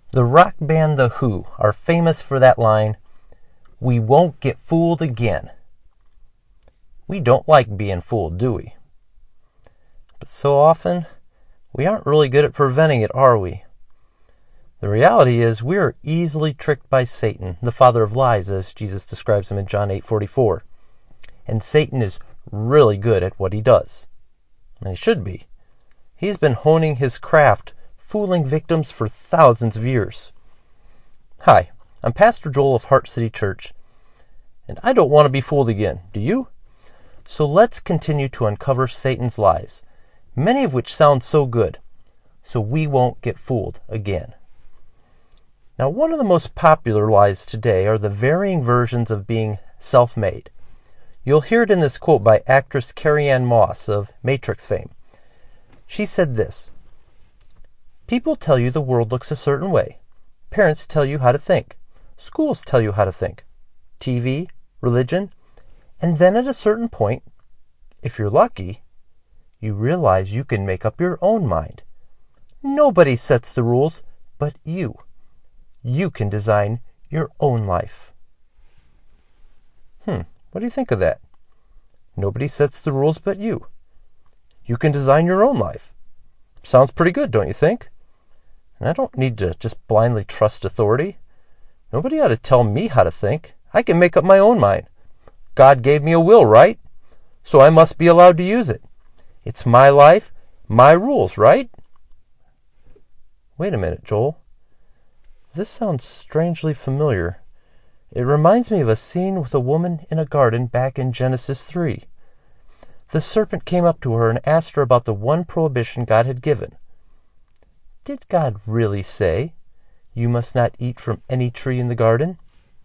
The rock band The Who are famous for that line, "We won't get fooled again." We don't like being fooled, do we? But so often, we aren't really good at preventing it, are we? The reality is we are easily tricked by Satan, the father of lies, as Jesus describes him in John 8:44. And Satan is really good at what he does. And he should be. He's been honing his craft, fooling victims for thousands of years. Hi, I'm Pastor Joel of Heart City Church, and I don't want to be fooled again, do you? So let's continue to uncover Satan's lies, many of which sound so good, so we won't get fooled again. Now, one of the most popular lies today are the varying versions of being self-made. You'll hear it in this quote by actress Carrie-Anne Moss of Matrix fame. She said this, "People tell you the world looks a certain way. Parents tell you how to think. Schools tell you how to think. TV, religion, and then at a certain point, if you're lucky, you realize you can make up your own mind. Nobody sets the rules but you. You can design your own life." What do you think of that? Nobody sets the rules but you. You can design your own life. Sounds pretty good, don't you think? And I don't need to just blindly trust authority. Nobody ought to tell me how to think. I can make up my own mind. God gave me a will, right? So I must be allowed to use it. It's my life, my rules, right? Wait a minute, Joel. This sounds strangely familiar. It reminds me of a scene with a woman in a garden back in Genesis 3. The serpent came up to her and asked her about the one prohibition God had given. Did God really say, "You must not eat from any tree in the garden"?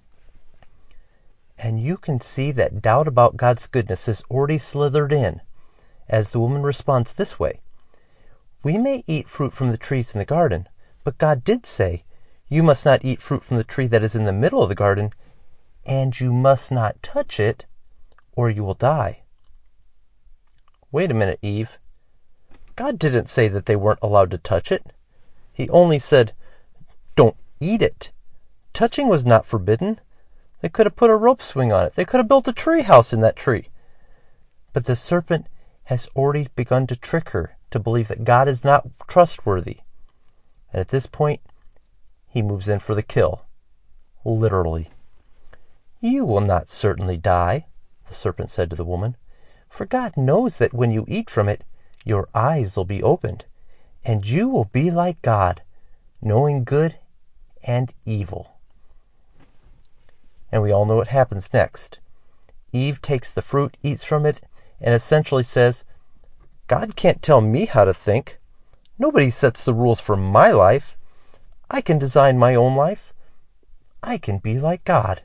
And you can see that doubt about God's goodness has already slithered in, as the woman responds this way. We may eat fruit from the trees in the garden, but God did say, "You must not eat fruit from the tree that is in the middle of the garden, and you must not touch it, or you will die." Wait a minute, Eve. God didn't say that they weren't allowed to touch it. He only said, "Don't eat it." Touching was not forbidden. They could have put a rope swing on it. They could have built a tree house in that tree. But the serpent has already begun to trick her to believe that God is not trustworthy. And at this point, he moves in for the kill. Literally. "You will not certainly die," the serpent said to the woman, "for God knows that when you eat from it, your eyes will be opened, and you will be like God, knowing good and evil." And we all know what happens next. Eve takes the fruit, eats from it, and essentially says, "God can't tell me how to think. Nobody sets the rules for my life. I can design my own life. I can be like God."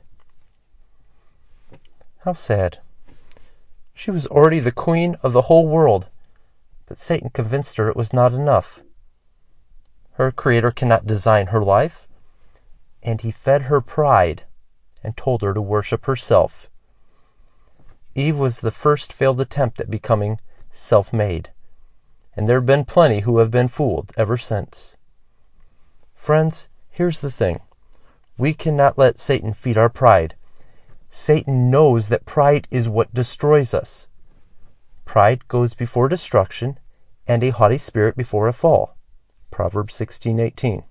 How sad. She was already the queen of the whole world, but Satan convinced her it was not enough. Her Creator cannot design her life, and he fed her pride and told her to worship herself. Eve was the first failed attempt at becoming self-made, and there have been plenty who have been fooled ever since. Friends, here's the thing. We cannot let Satan feed our pride. Satan knows that pride is what destroys us. Pride goes before destruction, and a haughty spirit before a fall. Proverbs 16:18.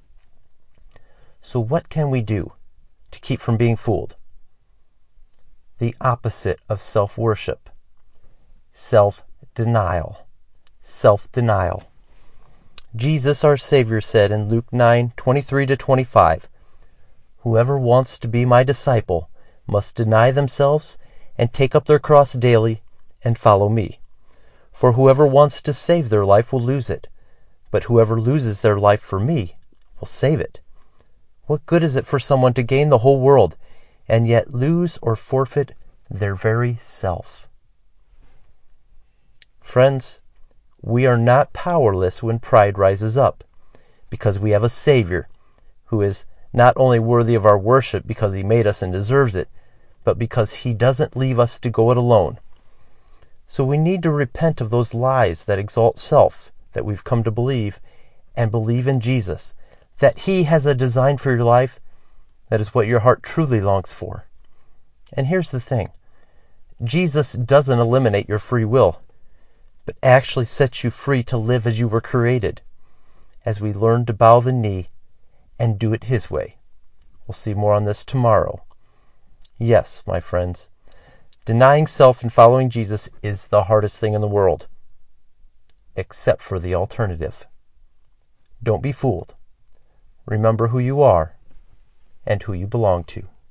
So what can we do to keep from being fooled? The opposite of self-worship. Self-denial. Self-denial. Jesus, our Savior, said in Luke 9:23-25, "Whoever wants to be my disciple must deny themselves and take up their cross daily and follow me. For whoever wants to save their life will lose it, but whoever loses their life for me will save it. What good is it for someone to gain the whole world and yet lose or forfeit their very self?" Friends, we are not powerless when pride rises up, because we have a Savior who is not only worthy of our worship because he made us and deserves it, but because he doesn't leave us to go it alone. So we need to repent of those lies that exalt self that we've come to believe, and believe in Jesus. that He has a design for your life that is what your heart truly longs for. And here's the thing. Jesus doesn't eliminate your free will, but actually sets you free to live as you were created, as we learn to bow the knee and do it His way. We'll see more on this tomorrow. Yes, my friends, denying self and following Jesus is the hardest thing in the world, except for the alternative. Don't be fooled. Remember who you are and who you belong to.